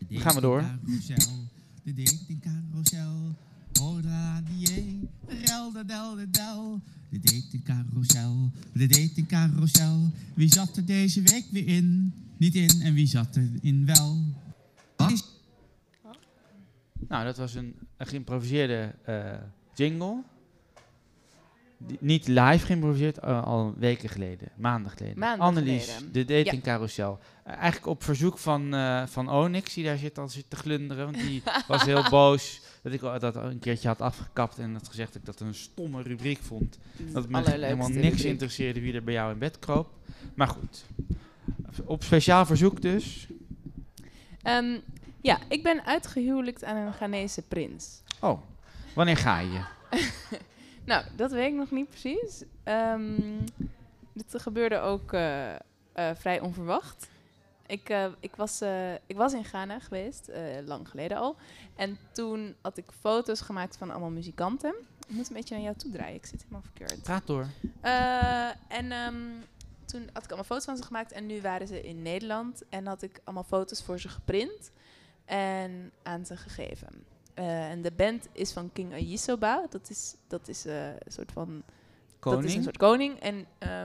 gaan we door. De datingcarousel. Hola, die, rel, de del, de del. De datingcarousel. De datingcarousel. Wie zat er deze week weer in? Niet in en wie zat er in wel? Nou, dat was een geïmproviseerde jingle. Niet live geïmproviseerd, al weken geleden, maanden geleden. Annelies, de datingcarousel. Eigenlijk op verzoek van Onyx, die daar zit te glunderen. Want die was heel boos dat ik dat een keertje had afgekapt en had gezegd dat ik dat een stomme rubriek vond. Dat me helemaal niks interesseerde wie er bij jou in bed kroop. Maar goed, op speciaal verzoek dus. Ja, ik ben uitgehuwelijkt aan een Ghanese prins. Oh, wanneer ga je? Nou, dat weet ik nog niet precies. Dit gebeurde ook vrij onverwacht. Ik was in Ghana geweest, lang geleden al. En toen had ik foto's gemaakt van allemaal muzikanten. Ik moet een beetje naar jou toe draaien, ik zit helemaal verkeerd. Praat door. Toen had ik allemaal foto's van ze gemaakt en nu waren ze in Nederland. En had ik allemaal foto's voor ze geprint en aan ze gegeven. En de band is van King Ayisoba. Dat is een soort van... Koning? Dat is een soort koning. En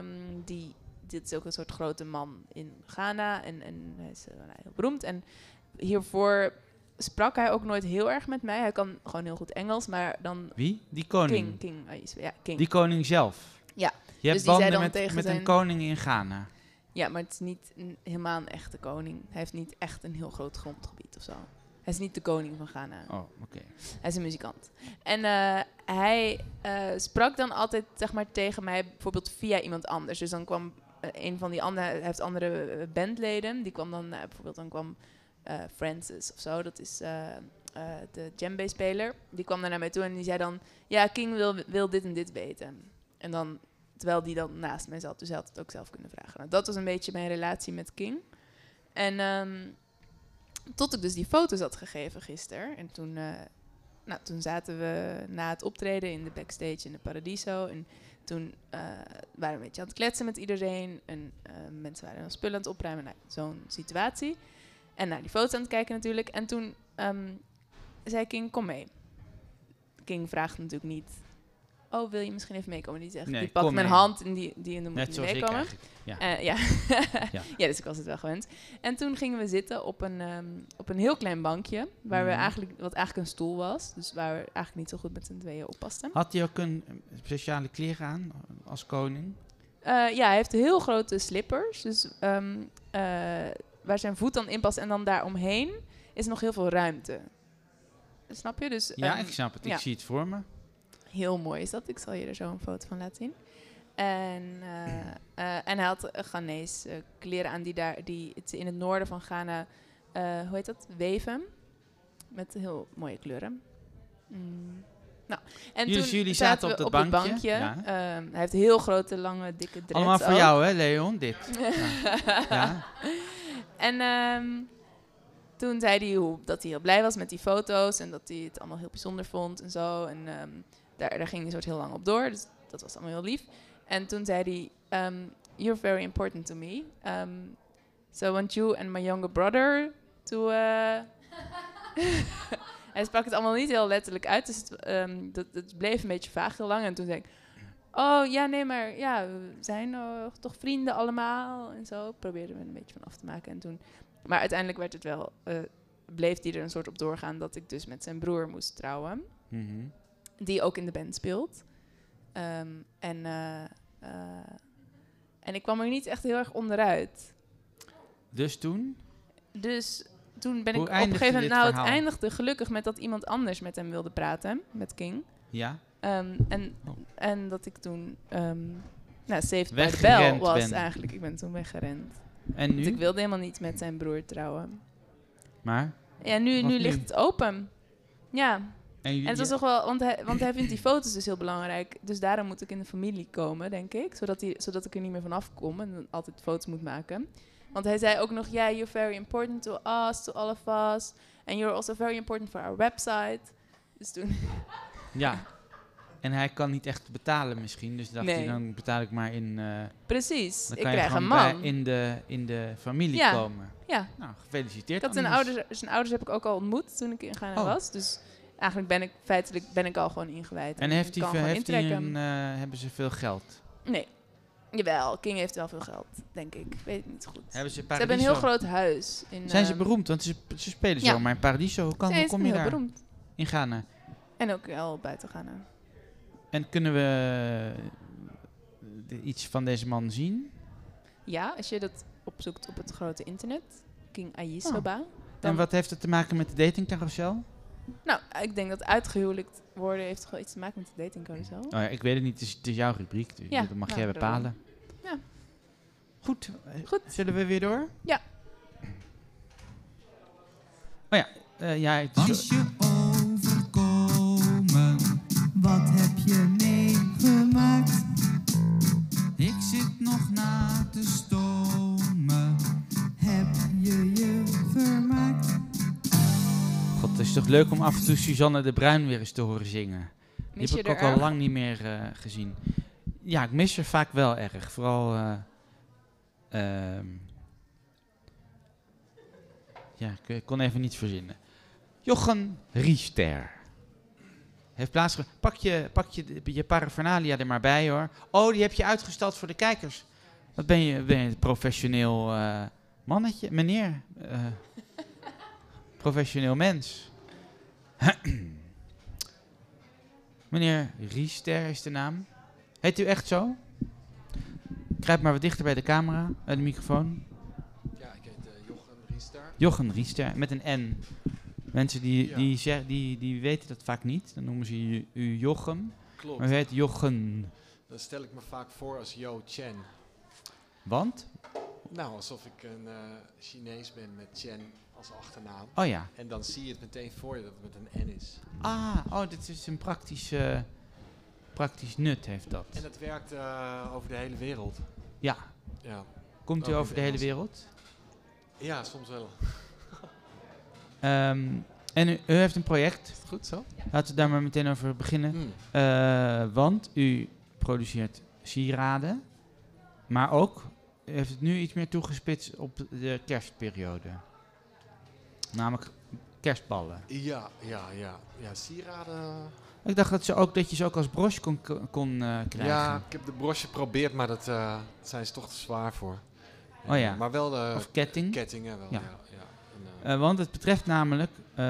dit is ook een soort grote man in Ghana. En hij is heel beroemd. En hiervoor sprak hij ook nooit heel erg met mij. Hij kan gewoon heel goed Engels, maar dan... Wie? Die koning? King Ayisoba, ja, King. Die koning zelf? Ja. Je hebt dus banden met een koning in Ghana? Ja, maar het is niet helemaal een echte koning. Hij heeft niet echt een heel groot grondgebied of zo. Hij is niet de koning van Ghana. Oh, oké. Hij is een muzikant. En hij sprak dan altijd, zeg maar, tegen mij bijvoorbeeld via iemand anders. Dus dan kwam een van die andere... Hij heeft andere bandleden. Die kwam dan bijvoorbeeld... Dan kwam Francis of zo. Dat is de djembe-speler. Die kwam dan naar mij toe en die zei dan... Ja, King wil dit en dit weten. En dan... Terwijl die dan naast mij zat. Dus hij had het ook zelf kunnen vragen. Nou, dat was een beetje mijn relatie met King. En... tot ik dus die foto's had gegeven gisteren. En toen zaten we na het optreden in de backstage in de Paradiso. En toen waren we een beetje aan het kletsen met iedereen. En mensen waren dan spullen aan het opruimen. Nou, zo'n situatie. En naar die foto's aan het kijken natuurlijk. En toen zei King, kom mee. King vraagt natuurlijk niet... Oh, wil je misschien even meekomen? Die zegt, die pakt mijn hand en die dan moet je meekomen. Ja. Ja. Ja, dus ik was het wel gewend. En toen gingen we zitten op een heel klein bankje, wat eigenlijk een stoel was. Dus waar we eigenlijk niet zo goed met z'n tweeën oppasten. Had hij ook een speciale kleren aan als koning? Ja, hij heeft heel grote slippers. Dus waar zijn voet dan in past en dan daaromheen is nog heel veel ruimte. Snap je? Dus, ja, ik snap het. Ik zie het voor me. Heel mooi is dat. Ik zal je er zo een foto van laten zien. En hij had Ghanese kleren aan die in het noorden van Ghana, hoe heet dat? Weven. Met heel mooie kleuren. Nou, en jullie zaten op het bankje. Ja. Hij heeft heel grote, lange, dikke dreads. Allemaal voor jou, hè, Leon? Dit. Ja. En toen zei hij dat hij heel blij was met die foto's en dat hij het allemaal heel bijzonder vond en zo. En daar ging hij soort heel lang op door, dus dat was allemaal heel lief. En toen zei hij, you're very important to me. So I want you and my younger brother to... Hij sprak het allemaal niet heel letterlijk uit, dus het bleef een beetje vaag heel lang. En toen zei ik, oh ja, nee, maar ja, we zijn toch vrienden allemaal en zo. Probeerden we een beetje van af te maken. En toen, maar uiteindelijk werd het wel, bleef hij er een soort op doorgaan dat ik dus met zijn broer moest trouwen. Mm-hmm. Die ook in de band speelt. En ik kwam er niet echt heel erg onderuit. Dus toen? Dus toen ben ik op een gegeven moment... Nou, het eindigde gelukkig met dat iemand anders met hem wilde praten. Met King. Ja. En dat ik toen... saved by the bell was eigenlijk. Ik ben toen weggerend. En nu? Want ik wilde helemaal niet met zijn broer trouwen. Maar? Ja, nu ligt het open. Ja. En het was toch wel... Want hij vindt die foto's dus heel belangrijk. Dus daarom moet ik in de familie komen, denk ik. Zodat ik er niet meer vanaf kom en dan altijd foto's moet maken. Want hij zei ook nog... Yeah, you're very important to us, to all of us. And you're also very important for our website. Dus toen... Ja. En hij kan niet echt betalen misschien. Dus dacht hij, dan betaal ik maar in... Precies, ik krijg een man. In de familie komen. Ja. Nou, gefeliciteerd. Zijn ouders heb ik ook al ontmoet toen ik in Ghana was. Dus eigenlijk ben ik al gewoon ingewijd. En hebben ze veel geld? Nee. Jawel, King heeft wel veel geld, denk ik. Ik weet het niet goed. Ze hebben een heel groot huis. Zijn ze beroemd? Want ze spelen zomaar in Paradiso. Hoe kom je daar? Beroemd. In Ghana? En ook wel buiten Ghana. En kunnen we iets van deze man zien? Ja, als je dat opzoekt op het grote internet. King Ayisoba. En wat heeft het te maken met de datingcarousel? Nou, ik denk dat uitgehuwelijkt worden heeft toch wel iets te maken met de datingcarousel. Oh ja, ik weet het niet. Het is jouw rubriek. Dus dat mag jij bepalen. Ja. Goed. Zullen we weer door? Ja. Oh ja. Is je overkomen? Wat heb je meegemaakt? Ik zit nog na te stomen. Heb je vermaakt? God, het is toch leuk om af en toe Suzanne de Bruin weer eens te horen zingen. Die heb ik ook al lang niet meer gezien. Ja, ik mis haar vaak wel erg. Vooral... ik kon even niets verzinnen. Jochen Riester. Heeft plaatsgevonden. Pak je paraphernalia er maar bij, hoor. Oh, die heb je uitgestald voor de kijkers. Wat ben je een professioneel mannetje? Meneer. Professioneel mens. Meneer Riester is de naam. Heet u echt zo? Kruip maar wat dichter bij de camera, bij de microfoon. Ja, ik heet Jochen Riester. Jochen Riester, met een N. Mensen die weten dat vaak niet. Dan noemen ze u Jochem. Klopt. Maar u heet Jochen. Dan stel ik me vaak voor als Yo Chen. Want? Nou, alsof ik een Chinees ben met Chen als achternaam. Oh ja. En dan zie je het meteen voor je dat het met een N is. Dit is een praktisch nut heeft dat. En dat werkt over de hele wereld. Ja. Komt u over de hele wereld? Ja, soms wel. En u heeft een project. Is het goed zo? Laten we daar maar meteen over beginnen. Want u produceert sieraden. Maar ook, u heeft het nu iets meer toegespitst op de kerstperiode. Namelijk kerstballen. Ja, sieraden. Ik dacht dat je ze ook als broche kon krijgen. Ja, ik heb de broche geprobeerd, maar daar zijn ze toch te zwaar voor. Oh ja. Maar wel de of ketting. Kettingen wel, ja. Want het betreft namelijk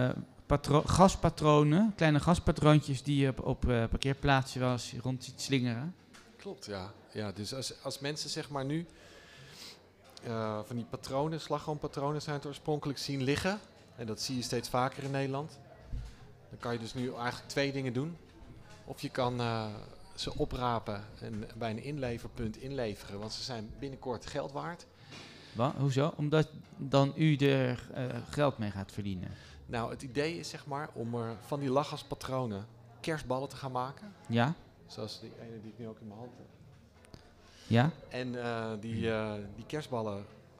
gaspatronen, kleine gaspatroontjes die je op parkeerplaatsen wel eens rond ziet slingeren. Klopt, ja. Dus als mensen zeg maar nu van die patronen, slagroompatronen zijn het oorspronkelijk zien liggen, en dat zie je steeds vaker in Nederland, dan kan je dus nu eigenlijk 2 dingen doen. Of je kan ze oprapen en bij een inleverpunt inleveren, want ze zijn binnenkort geld waard. Wat? Hoezo? Omdat dan u er geld mee gaat verdienen. Nou, het idee is zeg maar om van die lachgaspatronen kerstballen te gaan maken. Ja. Zoals die ene die ik nu ook in mijn hand heb. Ja. En die kerstballen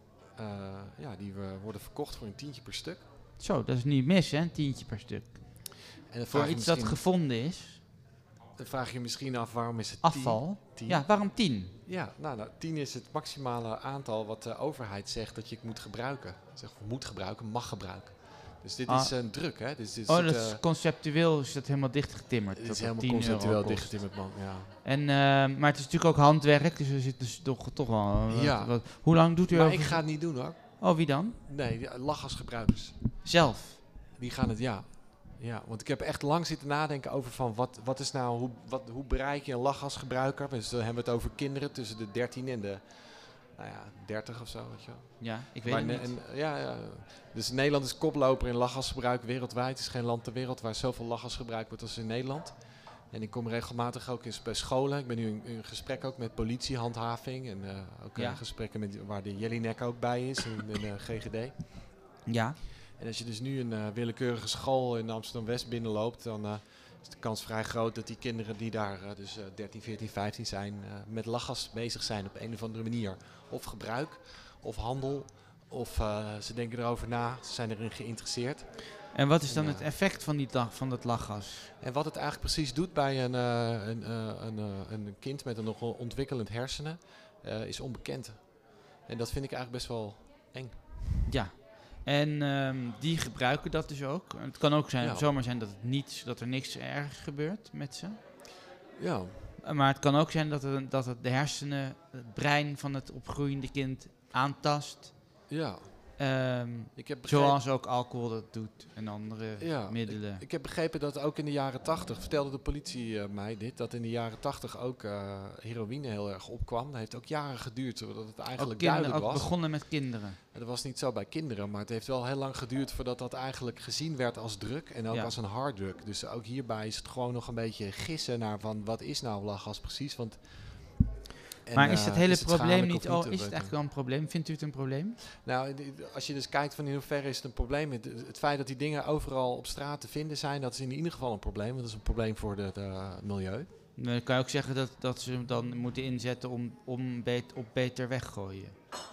die worden verkocht voor een $10 per stuk. Zo, dat is niet mis, hè? $10 per stuk. En voor iets dat gevonden is. Dan vraag je misschien af, waarom is het 10? Afval? 10? Ja, waarom 10? Ja, nou, 10 is het maximale aantal wat de overheid zegt dat je moet gebruiken. Mag gebruiken. Dus dit is een druk, hè? Dus dat is conceptueel is dat helemaal dichtgetimmerd. Het is helemaal conceptueel dichtgetimmerd, man. Ja. En, maar het is natuurlijk ook handwerk, dus er zit dus toch wel... hoe lang doet u Maar ik ga het niet doen, hoor. Oh, wie dan? Nee, lachgasgebruikers. Zelf? Die gaan het, ja. Ja, want ik heb echt lang zitten nadenken over van wat is nou, hoe bereik je een lachgasgebruiker? Dus dan hebben we het over kinderen tussen de 13 en de 30 of zo, weet je wel. Ja, ik weet het niet. Dus Nederland is koploper in lachgasgebruik wereldwijd. Het is geen land ter wereld waar zoveel lachgas gebruikt wordt als in Nederland. En ik kom regelmatig ook bij scholen. Ik ben nu in gesprek ook met politiehandhaving en gesprekken waar de Jelinek ook bij is in de GGD. Ja. En als je dus nu een willekeurige school in Amsterdam-West binnenloopt, dan is de kans vrij groot dat die kinderen die daar 13, 14, 15 zijn, met lachgas bezig zijn op een of andere manier. Of gebruik, of handel, Of ze denken erover na, ze zijn erin geïnteresseerd. En wat is dan het effect van dat lachgas? En wat het eigenlijk precies doet bij een kind met een nog ontwikkelend hersenen, is onbekend. En dat vind ik eigenlijk best wel eng. Ja. En die gebruiken dat dus ook. Het kan ook zomaar zijn dat er niks ergs gebeurt met ze. Ja. Maar het kan ook zijn dat het de hersenen, het brein van het opgroeiende kind aantast. Ja. Zoals ook alcohol dat doet en andere middelen. Ik heb begrepen dat ook in de jaren 80, vertelde de politie mij dit, dat in de jaren 80 ook heroïne heel erg opkwam. Dat heeft ook jaren geduurd, zodat het eigenlijk duidelijk was. Ook begonnen met kinderen. En dat was niet zo bij kinderen, maar het heeft wel heel lang geduurd voordat dat eigenlijk gezien werd als drug en ook als een harddrug. Dus ook hierbij is het gewoon nog een beetje gissen naar van wat is nou lachgas precies, want... Maar is het hele probleem niet... Is het eigenlijk wel een probleem? Vindt u het een probleem? Nou, als je dus kijkt van in hoeverre is het een probleem. Het feit dat die dingen overal op straat te vinden zijn, dat is in ieder geval een probleem. Want dat is een probleem voor het milieu. Dan kan je ook zeggen dat ze hem dan moeten inzetten om beter weggooien.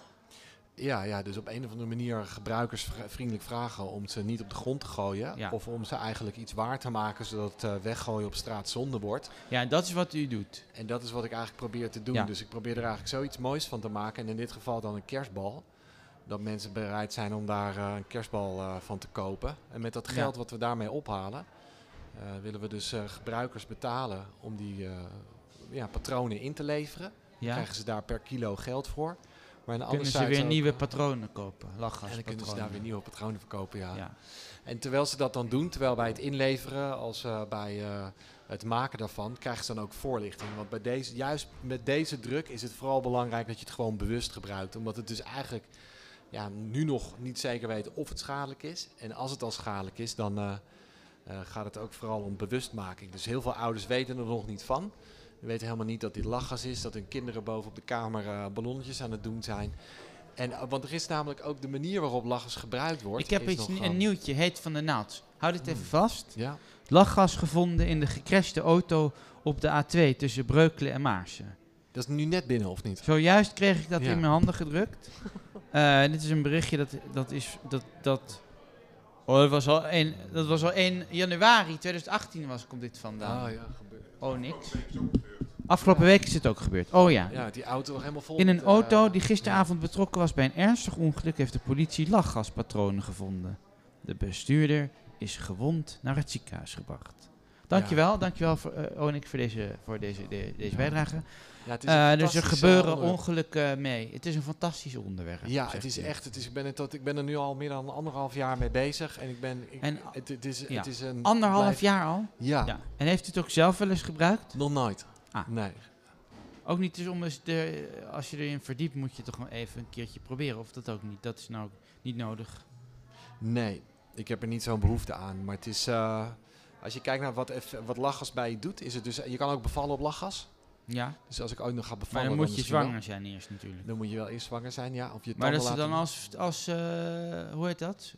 Ja, dus op een of andere manier gebruikers vriendelijk vragen om ze niet op de grond te gooien. Ja. Of om ze eigenlijk iets waar te maken, zodat het weggooien op straat zonde wordt. Ja, en dat is wat u doet. En dat is wat ik eigenlijk probeer te doen. Ja. Dus ik probeer er eigenlijk zoiets moois van te maken. En in dit geval dan een kerstbal. Dat mensen bereid zijn om daar een kerstbal van te kopen. En met dat geld wat we daarmee ophalen, willen we dus gebruikers betalen om die patronen in te leveren. Ja. Dan krijgen ze daar per kilo geld voor. Maar kunnen ze weer nieuwe patronen kopen, lachgaspatronen. En dan kunnen ze daar weer nieuwe patronen verkopen, ja. En terwijl ze dat dan doen, terwijl bij het inleveren als bij het maken daarvan, krijgen ze dan ook voorlichting. Want juist met deze druk is het vooral belangrijk dat je het gewoon bewust gebruikt. Omdat het dus eigenlijk nu nog niet zeker weet of het schadelijk is. En als het al schadelijk is, dan gaat het ook vooral om bewustmaking. Dus heel veel ouders weten er nog niet van. We weten helemaal niet dat dit lachgas is, dat hun kinderen boven op de kamer ballonnetjes aan het doen zijn. Want er is namelijk ook de manier waarop lachgas gebruikt wordt. Ik heb een nieuwtje, heet van de naald. Houd dit even vast. Ja. Lachgas gevonden in de gecrashte auto op de A2 tussen Breukelen en Maarsen. Dat is nu net binnen, of niet? Zojuist kreeg ik dat in mijn handen gedrukt. Dit is een berichtje dat was al 1 januari 2018 komt dit vandaan. Oh ja, gebeurd. Oh, niks. Afgelopen week is het ook gebeurd. Oh ja. Ja, die auto nog helemaal vol. In een auto die gisteravond betrokken was bij een ernstig ongeluk heeft de politie lachgaspatronen gevonden. De bestuurder is gewond naar het ziekenhuis gebracht. Dankjewel Onik voor deze bijdrage. Ja, dus er gebeuren ongelukken mee. Het is een fantastisch onderwerp. Ja, het is echt. Ik ben er nu al meer dan 1,5 jaar mee bezig. En het is een... 1,5 jaar al? Ja. En heeft u het ook zelf wel eens gebruikt? Nog nooit. Nee. Ook niet dus als je erin verdiept, moet je toch gewoon even een keertje proberen. Of dat ook niet? Dat is nou niet nodig. Nee, ik heb er niet zo'n behoefte aan. Maar het is... als je kijkt naar wat lachgas bij je doet, is het dus... Je kan ook bevallen op lachgas. Ja. Dus als ik ook nog ga bevallen... Maar dan moet je zwanger zijn eerst natuurlijk. Dan moet je wel eerst zwanger zijn, ja. Of je maar dat ze dan hoe heet dat?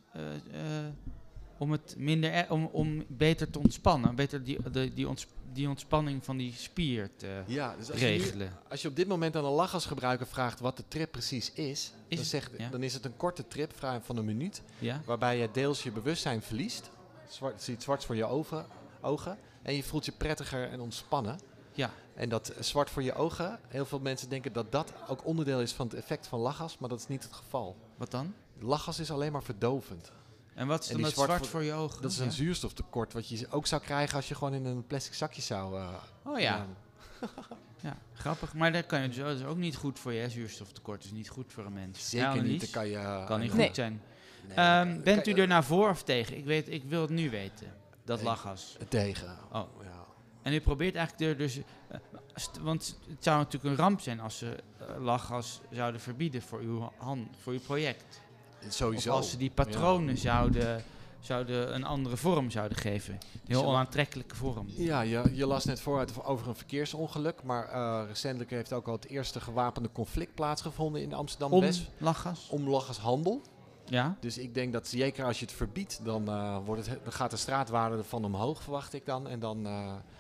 Om het minder... Om beter te ontspannen. Beter die ontspanning van die spier te regelen. Als je op dit moment aan een lachgasgebruiker vraagt wat de trip precies is... Dan is het een korte trip van 1 minuut. Ja? Waarbij je deels je bewustzijn verliest. Je ziet zwart voor je ogen. En je voelt je prettiger en ontspannen. Ja. En dat zwart voor je ogen, heel veel mensen denken dat dat ook onderdeel is van het effect van lachgas, maar dat is niet het geval. Wat dan? Lachgas is alleen maar verdovend. En wat is dan dat zwart voor je ogen? Dat is een zuurstoftekort wat je ook zou krijgen als je gewoon in een plastic zakje zou... ja, grappig. Maar dat kan je dus ook niet goed voor je, zuurstoftekort. is niet goed voor een mens. Zeker niet. Dat kan niet goed zijn. Nee, bent u er nou voor of tegen? Ik wil het nu weten. Dat lachgas. Tegen. Oh. Ja. En u probeert eigenlijk want het zou natuurlijk een ramp zijn als ze lachgas zouden verbieden voor uw project. Sowieso. Of als ze die patronen zouden een andere vorm zouden geven. Een heel onaantrekkelijke vorm. Ja, je las net vooruit over een verkeersongeluk. Maar recentelijk heeft ook al het eerste gewapende conflict plaatsgevonden in Amsterdam-West. Om lachgas? Om lachgashandel. Ja. Dus ik denk dat zeker als je het verbiedt, dan gaat de straatwaarde ervan omhoog, verwacht ik dan. En dan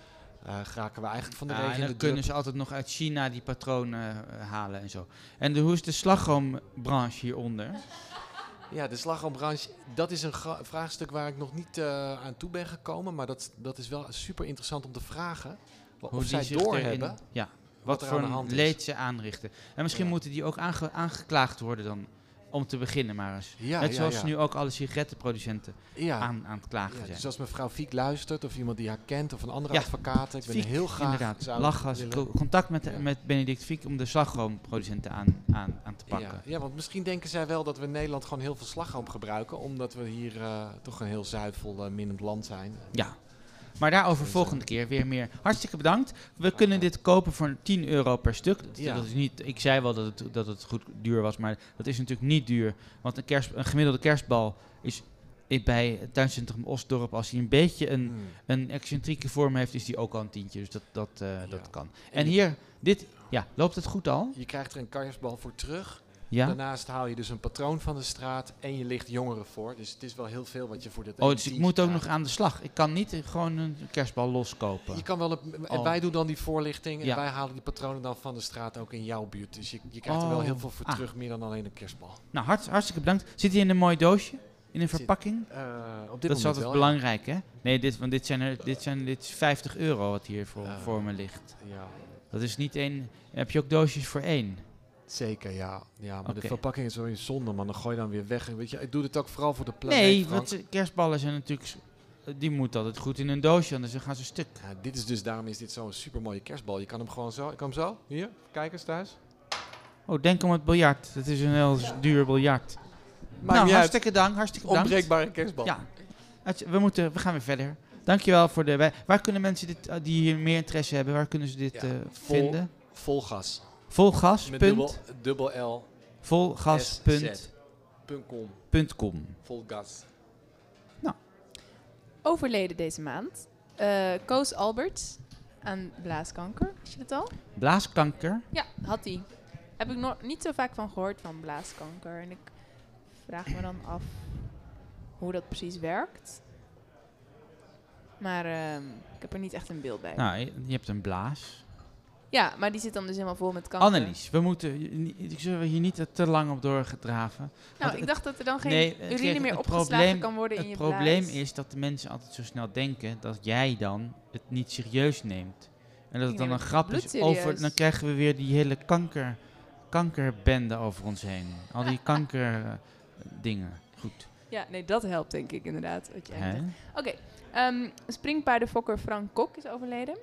Raken we eigenlijk van de En regen dan in de kunnen drup. ze altijd nog uit China die patronen halen en zo. En hoe is de slagroombranche hieronder? Ja, de slagroombranche, dat is een vraagstuk waar ik nog niet aan toe ben gekomen. Maar dat is wel super interessant om te vragen. Of zij doorhebben wat er voor aan de hand een is. leed ze aanrichten. En misschien moeten die ook aangeklaagd worden dan, om te beginnen maar eens. Net zoals nu ook alle sigarettenproducenten aan het klagen zijn. Dus als mevrouw Fiek luistert of iemand die haar kent of een andere advocaat. Ik ben Fiek, heel graag... inderdaad, lachgas, contact met Benedict Fiek om de slagroomproducenten aan te pakken. Ja, want misschien denken zij wel dat we in Nederland gewoon heel veel slagroom gebruiken. Omdat we hier toch een heel zuivel minnend land zijn. Ja. Maar daarover volgende keer weer meer. Hartstikke bedankt. We kunnen dit kopen voor €10 per stuk. Dat is niet, ik zei wel dat het goed duur was, maar dat is natuurlijk niet duur. Want een gemiddelde kerstbal is bij het tuincentrum Osdorp, als hij een beetje een excentrieke vorm heeft, is die ook al een tientje. Dus dat kan. En hier, loopt het goed al? Je krijgt er een kerstbal voor terug. Ja? Daarnaast haal je dus een patroon van de straat en je ligt jongeren voor. Dus het is wel heel veel wat je voor dit dus ik moet ook nog aan de slag. Ik kan niet gewoon een kerstbal loskopen. Je kan wel wij doen dan die voorlichting en wij halen die patronen dan van de straat ook in jouw buurt. Dus je krijgt er wel heel veel voor terug, meer dan alleen een kerstbal. Nou, hartstikke bedankt. Zit hij in een mooi doosje? In een verpakking? Op dit dat is altijd wel, belangrijk, hè? Nee, dit is €50 wat hier voor me ligt. Ja. Dat is niet één. Heb je ook doosjes voor één? Zeker, ja. Maar de verpakking is wel een zonde, man. Dan gooi je dan weer weg. Weet je, ik doe dit ook vooral voor de planeet. Nee, want kerstballen zijn natuurlijk... Die moeten altijd goed in een doosje, anders dan gaan ze stuk. Ja, daarom is dit zo'n supermooie kerstbal. Je kan hem gewoon zo... Ik kan hem zo. Hier, kijk eens thuis. Oh, denk om het biljart. Dat is een heel duur biljart. Hartstikke bedankt. Onbreekbare kerstbal. Ja. We gaan weer verder. Dankjewel voor de... Waar kunnen mensen die hier meer interesse hebben, waar kunnen ze dit vinden? Volgas. Volgas. Met dubbel L. Volgas.com. Volgas. Nou. Overleden deze maand. Koos Alberts aan blaaskanker. Weet je dat al? Blaaskanker? Ja, had hij. Heb ik nog niet zo vaak van gehoord van blaaskanker. En ik vraag me dan af hoe dat precies werkt. Maar ik heb er niet echt een beeld bij. Nou, je hebt een blaas. Ja, maar die zit dan dus helemaal vol met kanker. Annelies, zullen we hier niet te lang op doorgedraven? Nou, ik dacht dat er dan geen urine meer opgeslagen kan worden in je blaas. Het probleem is dat de mensen altijd zo snel denken dat jij dan het niet serieus neemt. En dat het dan een grap is over... Dan krijgen we weer die hele kankerbende over ons heen. Al die kankerdingen. Goed. Ja, nee, dat helpt denk ik inderdaad. Oké. Springpaardenfokker Frank Kok is overleden.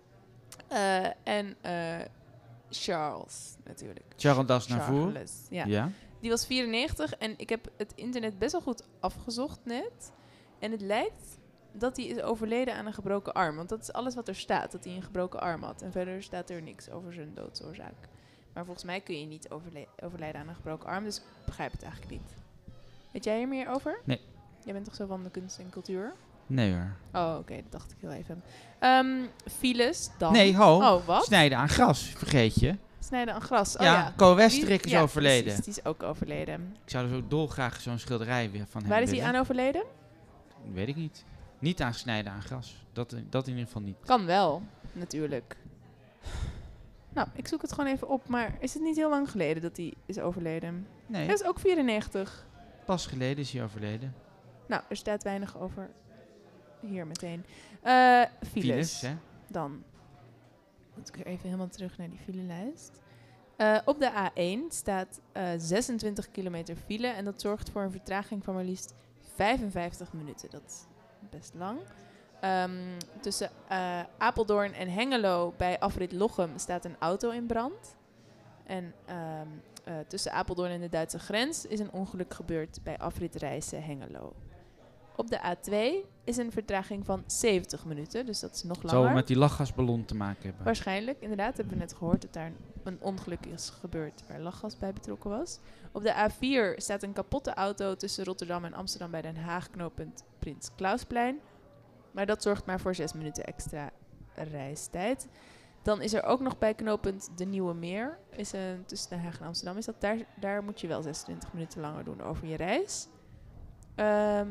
En Charles natuurlijk. Charles Dasnavour. Ja. Die was 94 en ik heb het internet best wel goed afgezocht net. En het lijkt dat hij is overleden aan een gebroken arm. Want dat is alles wat er staat, dat hij een gebroken arm had. En verder staat er niks over zijn doodsoorzaak. Maar volgens mij kun je niet overlijden aan een gebroken arm, dus ik begrijp het eigenlijk niet. Weet jij hier meer over? Nee. Jij bent toch zo van de kunst en cultuur? Nee hoor. Oh, oké, dat dacht ik heel even. Files dan. Nee, wat? Snijden aan gras, vergeet je. Snijden aan gras, Co Westerik is overleden. Precies, die is ook overleden. Ik zou er zo dolgraag zo'n schilderij weer van hebben. Waar is hij aan overleden? Weet ik niet. Niet aan snijden aan gras. Dat in ieder geval niet. Kan wel, natuurlijk. Nou, ik zoek het gewoon even op, maar is het niet heel lang geleden dat hij is overleden? Nee. Hij is ook 94. Pas geleden is hij overleden. Nou, er staat weinig over. Hier meteen. Files. Hè? Dan moet ik weer even helemaal terug naar die filelijst. Op de A1 staat 26 kilometer file en dat zorgt voor een vertraging van maar liefst 55 minuten. Dat is best lang. Tussen Apeldoorn en Hengelo bij afrit Lochem staat een auto in brand. En tussen Apeldoorn en de Duitse grens is een ongeluk gebeurd bij afrit Rijssen Hengelo. Op de A2 is een vertraging van 70 minuten, dus dat is nog langer. Zou met die lachgasballon te maken hebben? Waarschijnlijk, inderdaad. Hebben we net gehoord dat daar een ongeluk is gebeurd waar lachgas bij betrokken was. Op de A4 staat een kapotte auto tussen Rotterdam en Amsterdam bij Den Haag, knooppunt Prins Clausplein. Maar dat zorgt maar voor 6 minuten extra reistijd. Dan is er ook nog bij knooppunt De Nieuwe Meer, tussen Den Haag en Amsterdam, daar moet je wel 26 minuten langer doen over je reis.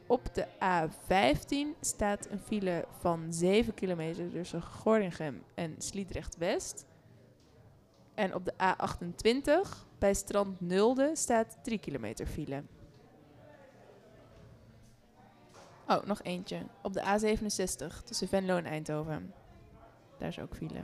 Op de A15 staat een file van 7 kilometer tussen Gordinghem en Sliedrecht-West. En op de A28 bij Strand Nulde staat 3 kilometer file. Oh, nog eentje. Op de A67 tussen Venlo en Eindhoven. Daar is ook file.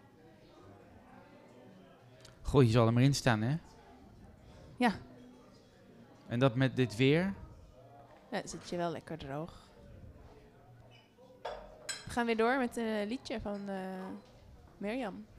Goh, je zal er maar in staan, hè? Ja. En dat met dit weer? Ja, dan zit je wel lekker droog. We gaan weer door met een liedje van Mirjam.